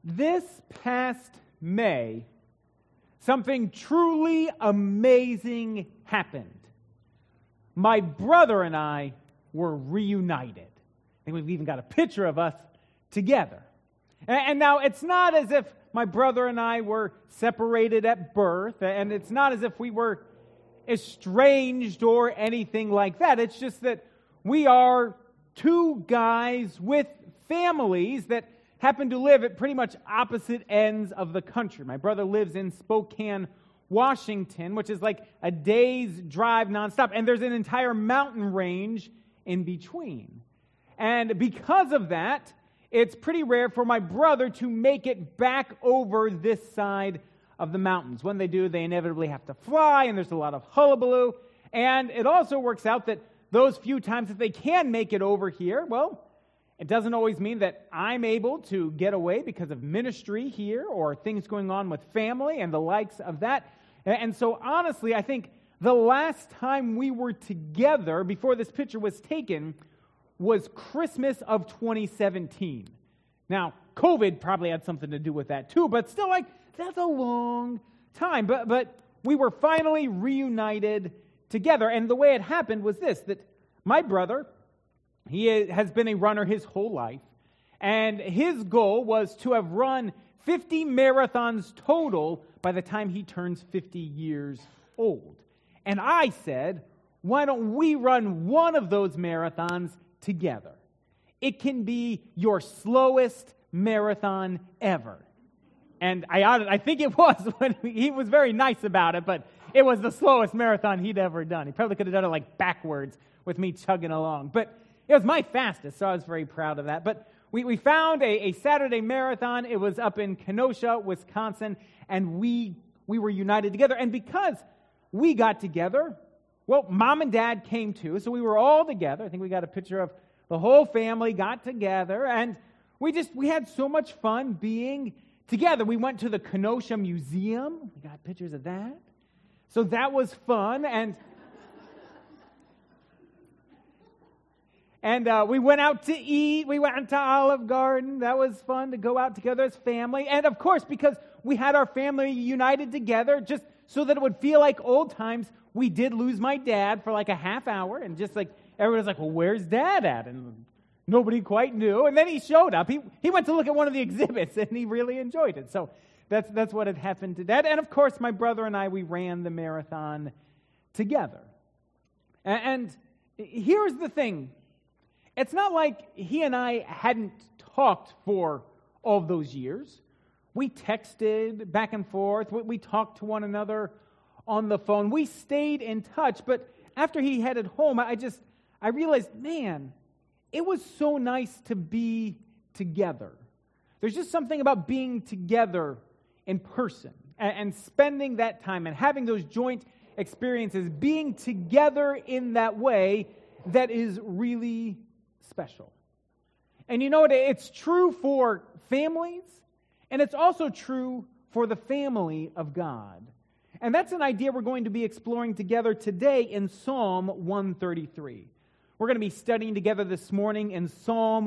This past May, something truly amazing happened. My brother and I were reunited. I think we've even got a picture of us together. And now it's not as if my brother and I were separated at birth, and it's not as if we were estranged or anything like that. It's just that we are two guys with families that happen to live at pretty much opposite ends of the country. My brother lives in Spokane, Washington, which is like a day's drive nonstop, and there's an entire mountain range in between. And because of that, it's pretty rare for my brother to make it back over this side of the mountains. When they do, they inevitably have to fly, and there's a lot of hullabaloo. And it also works out that those few times that they can make it over here, well, it doesn't always mean that I'm able to get away because of ministry here or things going on with family and the likes of that. And so honestly, I think the last time we were together before this picture was taken was Christmas of 2017. Now, COVID probably had something to do with that too, but still, like, that's a long time. But we were finally reunited together, and the way it happened was this, that my brother, he has been a runner his whole life, and his goal was to have run 50 marathons total by the time he turns 50 years old. And I said, why don't we run one of those marathons together? It can be your slowest marathon ever. And I think it was when he was very nice about it, but it was the slowest marathon he'd ever done. He probably could have done it like backwards with me chugging along. But it was my fastest, so I was very proud of that. But we found a Saturday marathon. It was up in Kenosha, Wisconsin, and we were united together. And because we got together, well, Mom and Dad came too, so we were all together. I think we got a picture of the whole family got together, and we had so much fun being together. We went to the Kenosha Museum. We got pictures of that. So that was fun, and we went out to eat. We went to Olive Garden. That was fun to go out together as family. And of course, because we had our family united together, just so that it would feel like old times, we did lose my dad for like a half hour. And just like, everyone was like, well, where's Dad at? And nobody quite knew. And then he showed up. He went to look at one of the exhibits, and he really enjoyed it. So that's what had happened to Dad. And of course, my brother and I, we ran the marathon together. And here's the thing. It's not like he and I hadn't talked for all of those years. We texted back and forth. We talked to one another on the phone. We stayed in touch. But after he headed home, I realized, man, it was so nice to be together. There's just something about being together in person and spending that time and having those joint experiences, being together in that way, that is really special. And you know what? It's true for families, and it's also true for the family of God. And that's an idea we're going to be exploring together today in Psalm 133. We're going to be studying together this morning in Psalm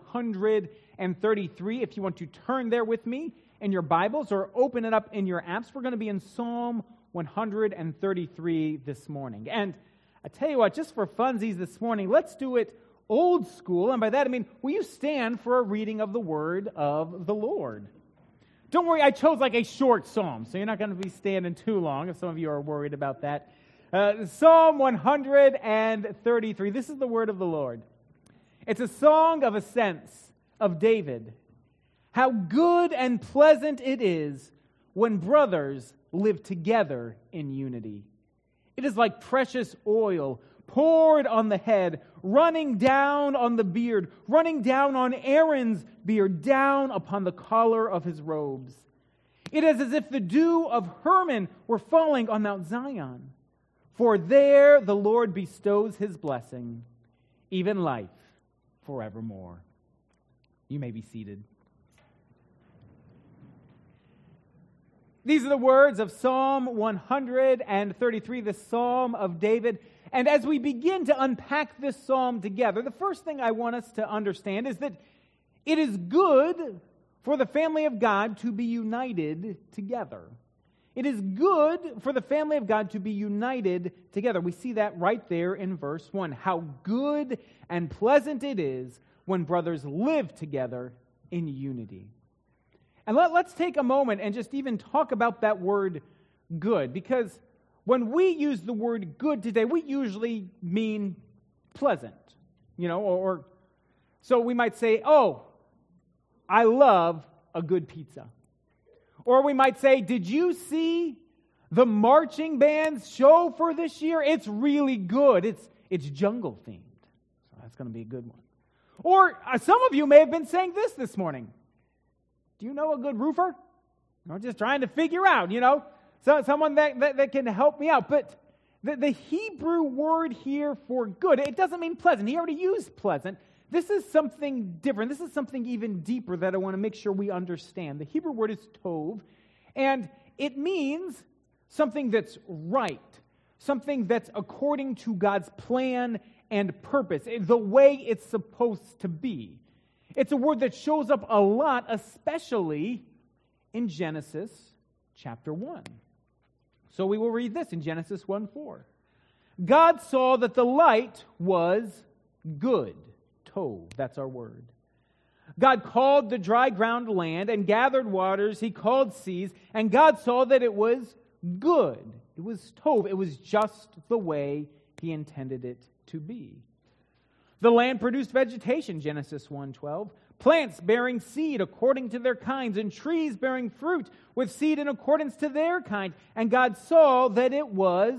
133. If you want to turn there with me in your Bibles or open it up in your apps, we're going to be in Psalm 133 this morning. And I tell you what, just for funsies this morning, let's do it old school. And by that I mean, will you stand for a reading of the word of the Lord? Don't worry, I chose like a short psalm, so you're not going to be standing too long if some of you are worried about that. Psalm 133. This is the word of the Lord. It's a song of ascents of David. How good and pleasant it is when brothers live together in unity. It is like precious oil poured on the head, running down on the beard, running down on Aaron's beard, down upon the collar of his robes. It is as if the dew of Hermon were falling on Mount Zion. For there the Lord bestows his blessing, even life forevermore. You may be seated. These are the words of Psalm 133, the Psalm of David. And as we begin to unpack this psalm together, the first thing I want us to understand is that it is good for the family of God to be united together. It is good for the family of God to be united together. We see that right there in verse 1. How good and pleasant it is when brothers live together in unity. And let's take a moment and just even talk about that word good, because when we use the word good today, we usually mean pleasant, or so we might say, oh, I love a good pizza. Or we might say, did you see the marching band's show for this year? It's really good. It's jungle themed. So that's going to be a good one. Or some of you may have been saying this morning. Do you know a good roofer? I'm just trying to figure out, so someone that can help me out. But the Hebrew word here for good, it doesn't mean pleasant. He already used pleasant. This is something different. This is something even deeper that I want to make sure we understand. The Hebrew word is tov, and it means something that's right, something that's according to God's plan and purpose, the way it's supposed to be. It's a word that shows up a lot, especially in Genesis chapter 1. So we will read this in Genesis 1:4. God saw that the light was good. Tov, that's our word. God called the dry ground land and gathered waters. He called seas, and God saw that it was good. It was tov. It was just the way He intended it to be. The land produced vegetation, Genesis 1:12. Plants bearing seed according to their kinds, and trees bearing fruit with seed in accordance to their kind. And God saw that it was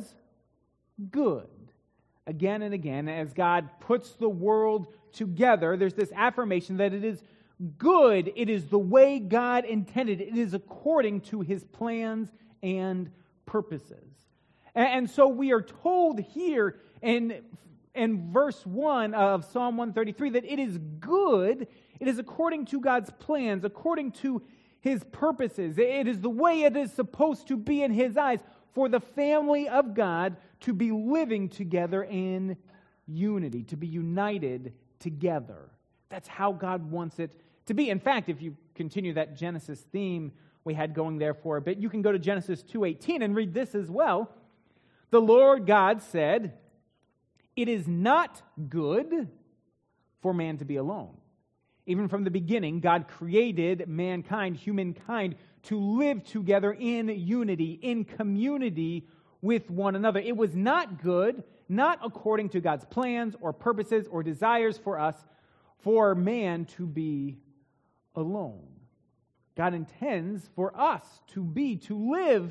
good. Again and again, as God puts the world together, there's this affirmation that it is good. It is the way God intended. It is according to His plans and purposes. And so we are told here in verse 1 of Psalm 133 that it is good. It is according to God's plans, according to His purposes. It is the way it is supposed to be in His eyes for the family of God to be living together in unity, to be united together. That's how God wants it to be. In fact, if you continue that Genesis theme we had going there for a bit, you can go to Genesis 2:18 and read this as well. The Lord God said, "It is not good for man to be alone." Even from the beginning, God created mankind, humankind, to live together in unity, in community with one another. It was not good, not according to God's plans or purposes or desires for us, for man to be alone. God intends for us to live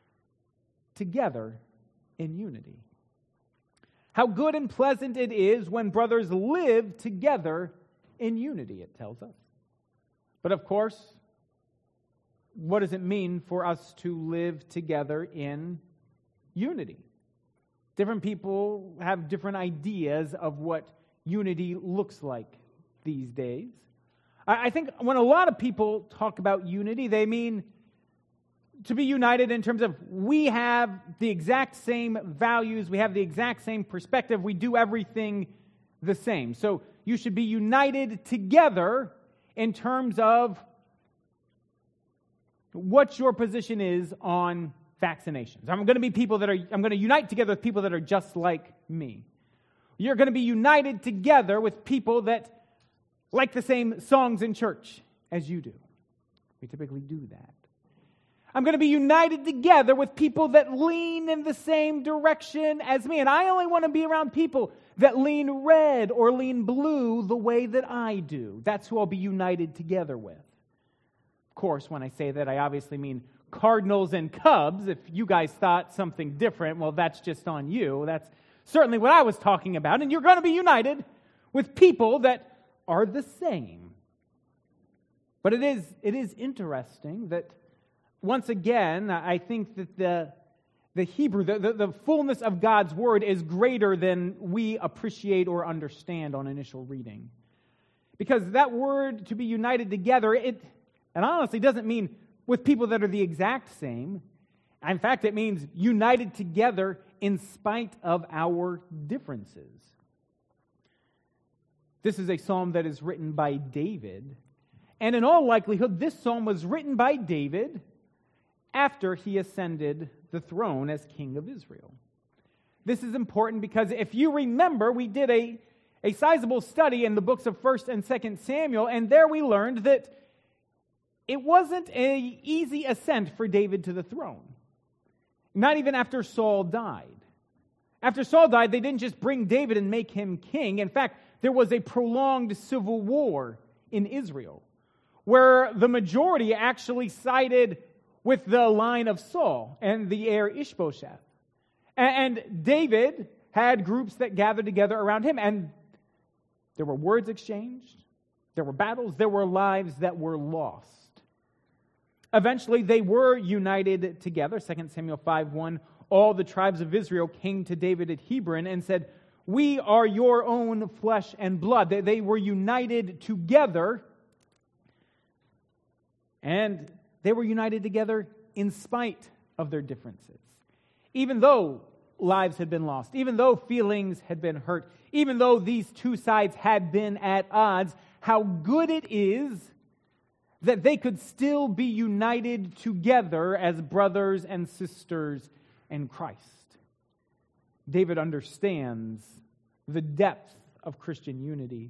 together in unity. How good and pleasant it is when brothers live together in unity, it tells us. But of course, what does it mean for us to live together in unity? Different people have different ideas of what unity looks like these days. I think when a lot of people talk about unity, they mean to be united in terms of we have the exact same values, we have the exact same perspective, we do everything the same. So you should be united together in terms of what your position is on vaccinations. I'm going to unite together with people that are just like me. You're going to be united together with people that like the same songs in church as you do. We typically do that. I'm going to be united together with people that lean in the same direction as me. And I only want to be around people that lean red or lean blue the way that I do. That's who I'll be united together with. Of course, when I say that, I obviously mean Cardinals and Cubs. If you guys thought something different, well, that's just on you. That's certainly what I was talking about. And you're going to be united with people that are the same. But it is interesting that once again, I think that the Hebrew, the fullness of God's word is greater than we appreciate or understand on initial reading. Because that word to be united together, it honestly doesn't mean with people that are the exact same. In fact, it means united together in spite of our differences. This is a psalm that is written by David. And in all likelihood, this psalm was written by David after he ascended the throne as king of Israel. This is important because if you remember, we did a sizable study in the books of 1st and 2nd Samuel, and there we learned that it wasn't an easy ascent for David to the throne. Not even after Saul died. After Saul died, they didn't just bring David and make him king. In fact, there was a prolonged civil war in Israel, where the majority actually sided with the line of Saul and the heir Ishbosheth. And David had groups that gathered together around him, and there were words exchanged, there were battles, there were lives that were lost. Eventually, they were united together. 2 Samuel 5:1, all the tribes of Israel came to David at Hebron and said, "We are your own flesh and blood." They were united together, and they were united together in spite of their differences. Even though lives had been lost, even though feelings had been hurt, even though these two sides had been at odds, how good it is that they could still be united together as brothers and sisters in Christ. David understands the depth of Christian unity.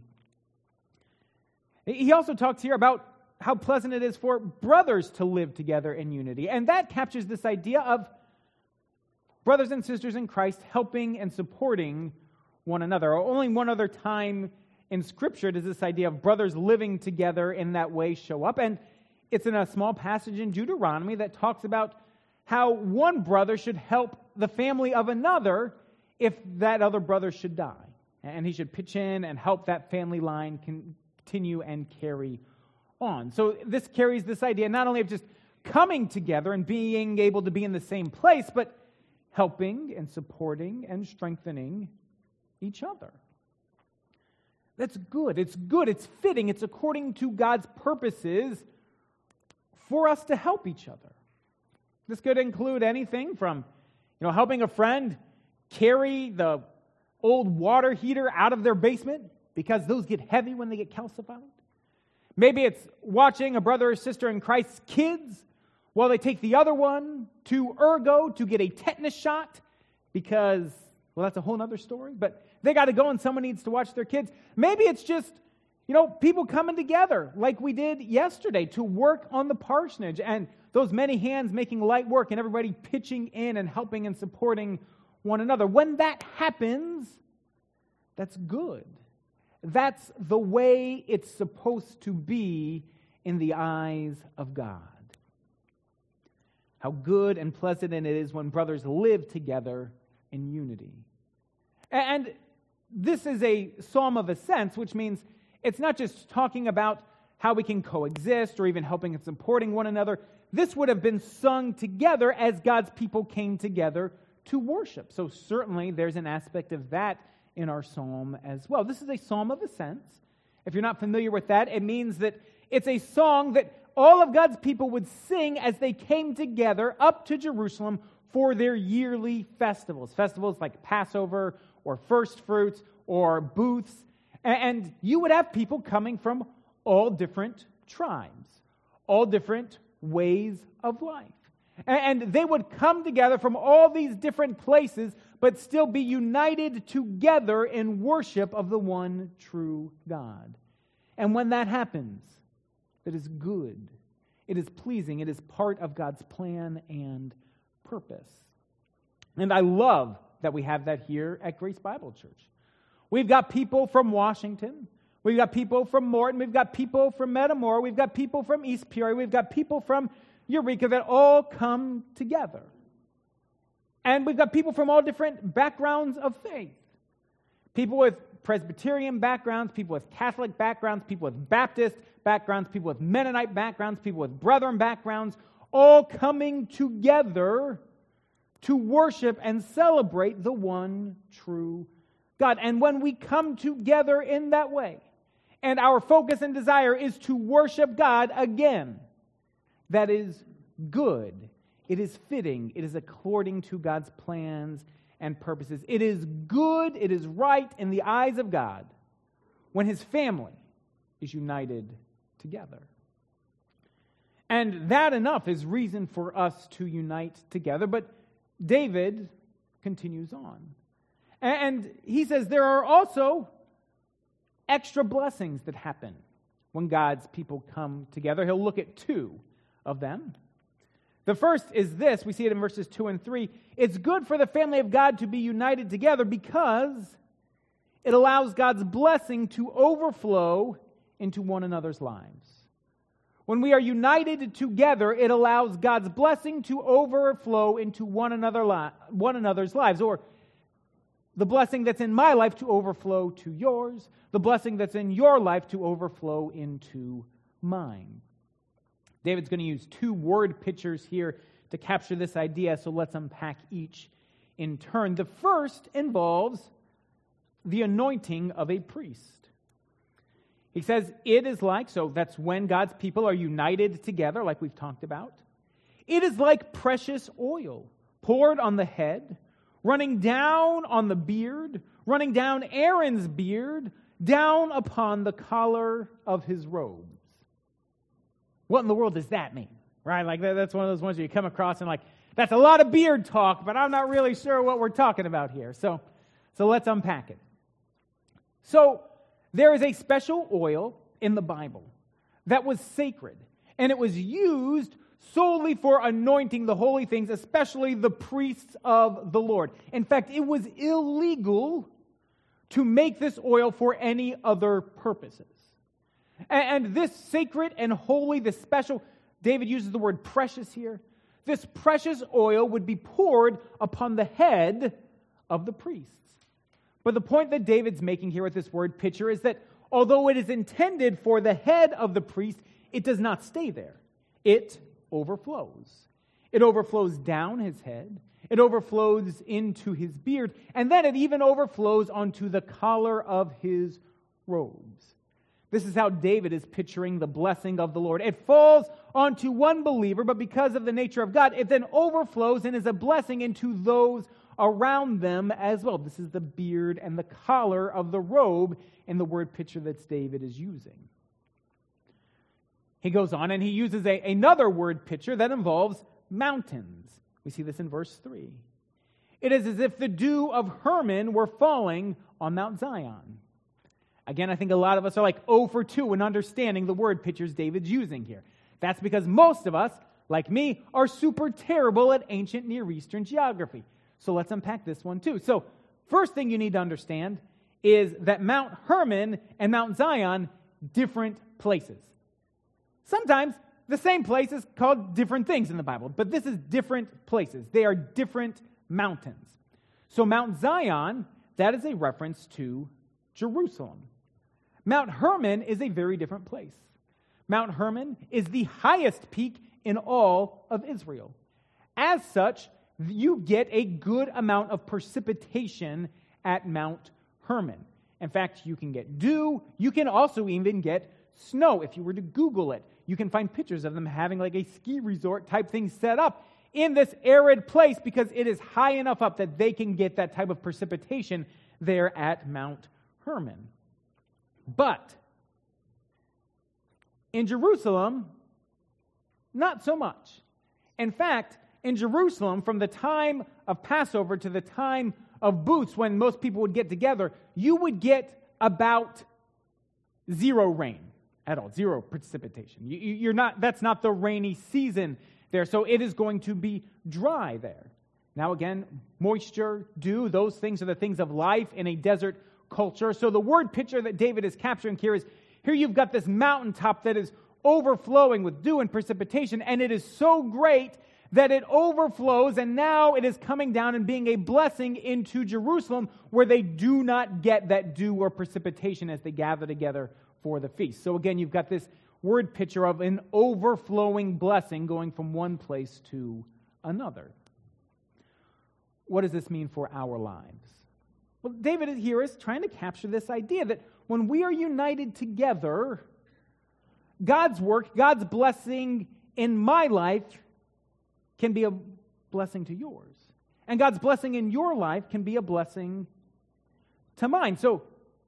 He also talks here about how pleasant it is for brothers to live together in unity. And that captures this idea of brothers and sisters in Christ helping and supporting one another. Only one other time in Scripture does this idea of brothers living together in that way show up. And it's in a small passage in Deuteronomy that talks about how one brother should help the family of another if that other brother should die. And he should pitch in and help that family line continue and carry on. So this carries this idea not only of just coming together and being able to be in the same place, but helping and supporting and strengthening each other. That's good. It's good. It's fitting. It's according to God's purposes for us to help each other. This could include anything from, helping a friend carry the old water heater out of their basement because those get heavy when they get calcified. Maybe it's watching a brother or sister in Christ's kids while they take the other one to Ergo to get a tetanus shot because, that's a whole other story, but they got to go and someone needs to watch their kids. Maybe it's just, people coming together like we did yesterday to work on the parsonage and those many hands making light work and everybody pitching in and helping and supporting one another. When that happens, that's good. That's the way it's supposed to be in the eyes of God. How good and pleasant it is when brothers live together in unity. And this is a psalm of ascents, which means it's not just talking about how we can coexist or even helping and supporting one another. This would have been sung together as God's people came together to worship. So certainly there's an aspect of that in our psalm as well. This is a psalm of ascents. If you're not familiar with that, it means that it's a song that all of God's people would sing as they came together up to Jerusalem for their yearly festivals. Festivals like Passover or First Fruits or Booths. And you would have people coming from all different tribes, all different ways of life. And they would come together from all these different places, but still be united together in worship of the one true God. And when that happens, it is good. It is pleasing. It is part of God's plan and purpose. And I love that we have that here at Grace Bible Church. We've got people from Washington. We've got people from Morton. We've got people from Metamora. We've got people from East Peoria. We've got people from Eureka that all come together. And we've got people from all different backgrounds of faith. People with Presbyterian backgrounds, people with Catholic backgrounds, people with Baptist backgrounds, people with Mennonite backgrounds, people with Brethren backgrounds, all coming together to worship and celebrate the one true God. And when we come together in that way, and our focus and desire is to worship God again, that is good. It is fitting. It is according to God's plans and purposes. It is good. It is right in the eyes of God when His family is united together. And that enough is reason for us to unite together. But David continues on. And he says there are also extra blessings that happen when God's people come together. He'll look at two of them. The first is this. We see it in verses 2 and 3. It's good for the family of God to be united together because it allows God's blessing to overflow into one another's lives. When we are united together, it allows God's blessing to overflow into one another's lives, or the blessing that's in my life to overflow to yours, the blessing that's in your life to overflow into mine. David's going to use two word pictures here to capture this idea, so let's unpack each in turn. The first involves the anointing of a priest. He says it is like, so that's when God's people are united together, like we've talked about. It is like precious oil poured on the head, running down on the beard, running down Aaron's beard, down upon the collar of his robes. What in the world does that mean? Right? Like that's one of those ones where you come across and like, that's a lot of beard talk, but I'm not really sure what we're talking about here. So let's unpack it. So there is a special oil in the Bible that was sacred, and it was used solely for anointing the holy things, especially the priests of the Lord. In fact, it was illegal to make this oil for any other purposes. And this sacred and holy, this special, David uses the word precious here, this precious oil would be poured upon the head of the priests. But the point that David's making here with this word picture is that although it is intended for the head of the priest, it does not stay there. It overflows. It overflows down his head. It overflows into his beard. And then it even overflows onto the collar of his robes. This is how David is picturing the blessing of the Lord. It falls onto one believer, but because of the nature of God, it then overflows and is a blessing into those around them as well. This is the beard and the collar of the robe in the word picture that David is using. He goes on and he uses another word picture that involves mountains. We see this in verse 3. It is as if the dew of Hermon were falling on Mount Zion. Again, I think a lot of us are like 0 for 2 in understanding the word pictures David's using here. That's because most of us, like me, are super terrible at ancient Near Eastern geography. So let's unpack this one too. So first thing you need to understand is that Mount Hermon and Mount Zion, different places. Sometimes the same place is called different things in the Bible, but this is different places. They are different mountains. So Mount Zion, that is a reference to Jerusalem. Mount Hermon is a very different place. Mount Hermon is the highest peak in all of Israel. As such, you get a good amount of precipitation at Mount Hermon. In fact, you can get dew. You can also even get snow. If you were to Google it, you can find pictures of them having like a ski resort type thing set up in this arid place because it is high enough up that they can get that type of precipitation there at Mount Hermon. But in Jerusalem, not so much. In fact, in Jerusalem, from the time of Passover to the time of Booths, when most people would get together, you would get about zero rain at all, zero precipitation. That's not the rainy season there, so it is going to be dry there. Now again, moisture, dew, those things are the things of life in a desert culture. So the word picture that David is capturing here is, here you've got this mountaintop that is overflowing with dew and precipitation, and it is so great that it overflows, and now it is coming down and being a blessing into Jerusalem, where they do not get that dew or precipitation as they gather together for the feast. So again, you've got this word picture of an overflowing blessing going from one place to another. What does this mean for our lives? Well, David here is trying to capture this idea that when we are united together, God's work, God's blessing in my life can be a blessing to yours. And God's blessing in your life can be a blessing to mine. So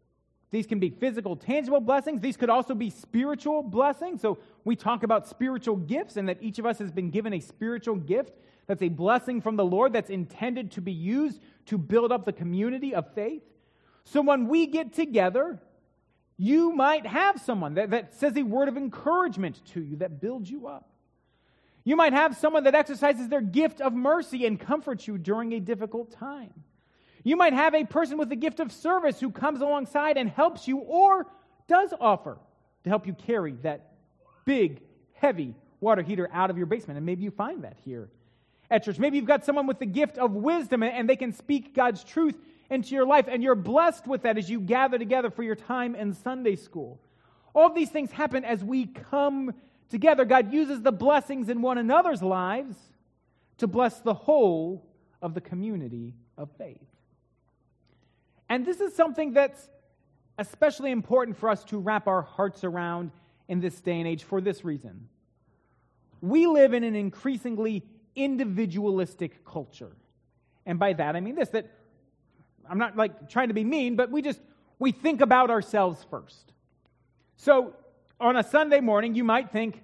These can be physical, tangible blessings. These could also be spiritual blessings. So we talk about spiritual gifts and that each of us has been given a spiritual gift that's a blessing from the Lord that's intended to be used to build up the community of faith. So when we get together, you might have someone that says a word of encouragement to you that builds you up. You might have someone that exercises their gift of mercy and comforts you during a difficult time. You might have a person with the gift of service who comes alongside and helps you or does offer to help you carry that big, heavy water heater out of your basement. And maybe you find that here at church. Maybe you've got someone with the gift of wisdom and they can speak God's truth into your life, and you're blessed with that as you gather together for your time in Sunday school. All of these things happen as we come together. God uses the blessings in one another's lives to bless the whole of the community of faith. And this is something that's especially important for us to wrap our hearts around in this day and age for this reason. We live in an increasingly individualistic culture. And by that I mean this, that I'm not like trying to be mean, but we think about ourselves first. So on a Sunday morning, you might think,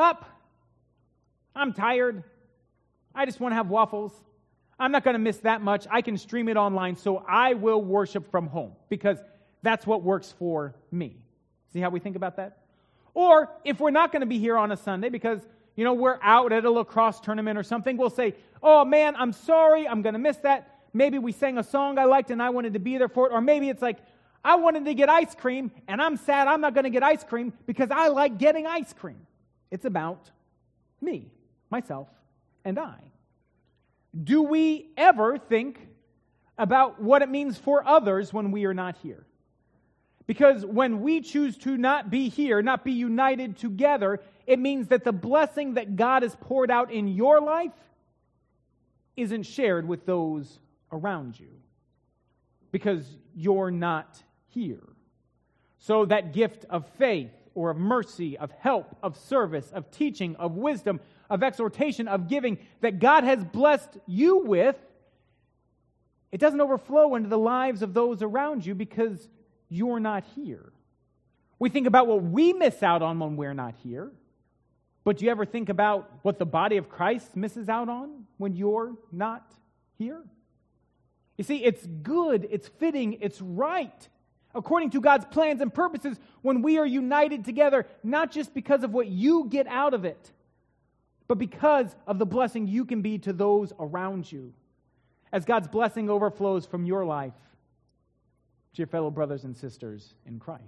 I'm tired. I just want to have waffles. I'm not going to miss that much. I can stream it online, so I will worship from home because that's what works for me. See how we think about that? Or if we're not going to be here on a Sunday because, we're out at a lacrosse tournament or something, we'll say, oh man, I'm sorry, I'm going to miss that. Maybe we sang a song I liked and I wanted to be there for it. Or maybe it's like, I wanted to get ice cream and I'm sad I'm not going to get ice cream because I like getting ice cream. It's about me, myself, and I. Do we ever think about what it means for others when we are not here? Because when we choose to not be here, not be united together, it means that the blessing that God has poured out in your life isn't shared with those around you because you're not here. So that gift of faith or of mercy, of help, of service, of teaching, of wisdom, of exhortation, of giving that God has blessed you with, it doesn't overflow into the lives of those around you because you're not here. We think about what we miss out on when we're not here, but do you ever think about what the body of Christ misses out on when you're not here? You see, it's good, it's fitting, it's right, according to God's plans and purposes, when we are united together, not just because of what you get out of it, but because of the blessing you can be to those around you, as God's blessing overflows from your life to your fellow brothers and sisters in Christ.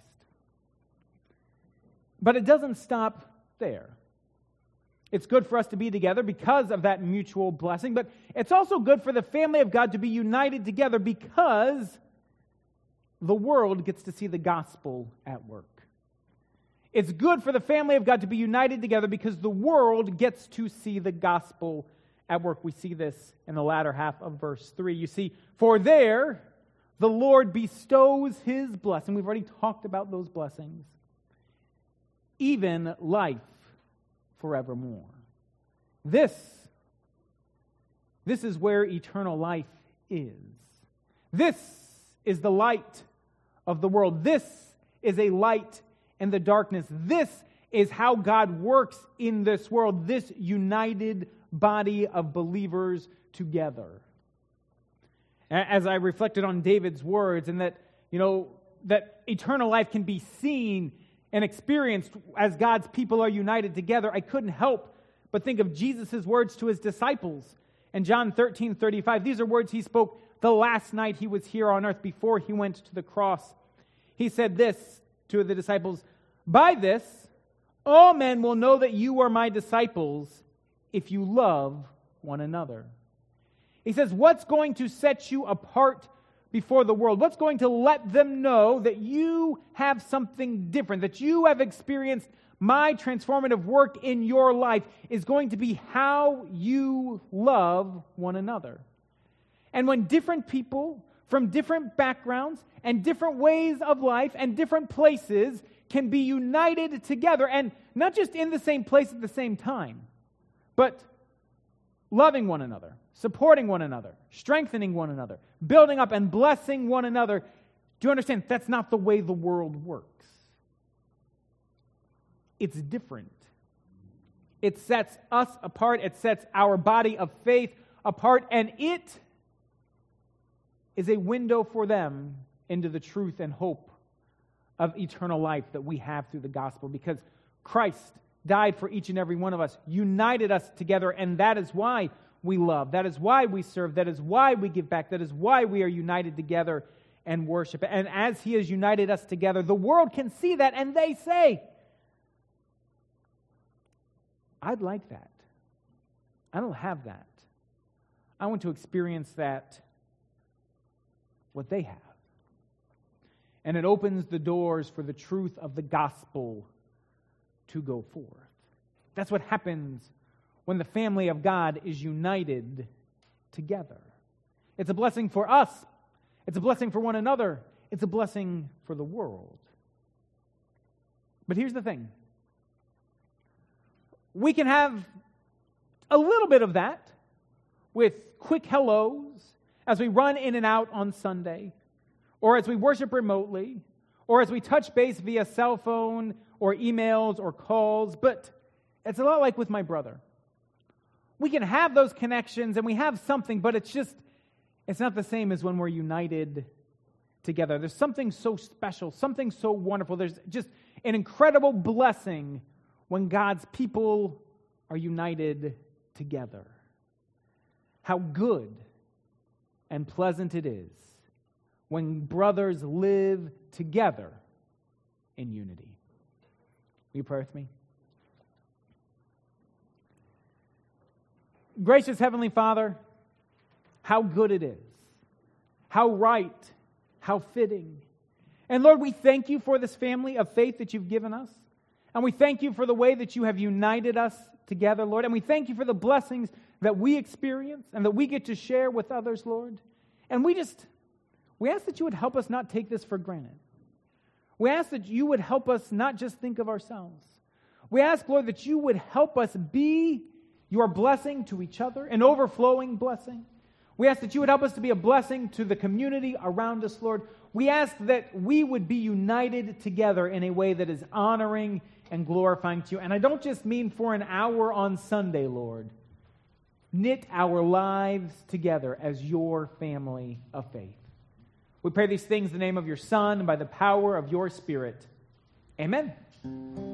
But it doesn't stop there. It's good for us to be together because of that mutual blessing, but it's also good for the family of God to be united together because the world gets to see the gospel at work. It's good for the family of God to be united together because the world gets to see the gospel at work. We see this in the latter half of verse 3. You see, for there the Lord bestows His blessing. We've already talked about those blessings. Even life forevermore. This is where eternal life is. This is the light of the world. This is a light in the darkness. This is how God works in this world, this united body of believers together. As I reflected on David's words, and that eternal life can be seen and experienced as God's people are united together, I couldn't help but think of Jesus' words to His disciples in John 13:35. These are words He spoke the last night He was here on earth before He went to the cross. He said this to the disciples, "By this, all men will know that you are my disciples if you love one another." He says, what's going to set you apart before the world? What's going to let them know that you have something different, that you have experienced my transformative work in your life is going to be how you love one another. And when different people from different backgrounds and different ways of life and different places can be united together, and not just in the same place at the same time, but loving one another, supporting one another, strengthening one another, building up and blessing one another, Do you understand? That's not the way the world works. It's different. It sets us apart. It sets our body of faith apart, and it is a window for them into the truth and hope of eternal life that we have through the gospel, because Christ died for each and every one of us, united us together, and that is why we love. That is why we serve. That is why we give back. That is why we are united together and worship. And as He has united us together, the world can see that, and they say, I'd like that. I don't have that. I want to experience that, what they have. And it opens the doors for the truth of the gospel to go forth. That's what happens when the family of God is united together. It's a blessing for us. It's a blessing for one another. It's a blessing for the world. But here's the thing. We can have a little bit of that with quick hellos as we run in and out on Sunday, or as we worship remotely, or as we touch base via cell phone or emails or calls. But it's a lot like with my brother. We can have those connections and we have something, but it's not the same as when we're united together. There's something so special, something so wonderful. There's just an incredible blessing when God's people are united together. How good and pleasant it is when brothers live together in unity. Will you pray with me? Gracious Heavenly Father, how good it is. How right. How fitting. And Lord, we thank You for this family of faith that You've given us. And we thank You for the way that You have united us together, Lord. And we thank You for the blessings that we experience and that we get to share with others, Lord. And we ask that You would help us not take this for granted. We ask that You would help us not just think of ourselves. We ask, Lord, that You would help us be Your blessing to each other, an overflowing blessing. We ask that You would help us to be a blessing to the community around us, Lord. We ask that we would be united together in a way that is honoring and glorifying to You. And I don't just mean for an hour on Sunday, Lord. Knit our lives together as Your family of faith. We pray these things in the name of Your Son and by the power of Your Spirit. Amen.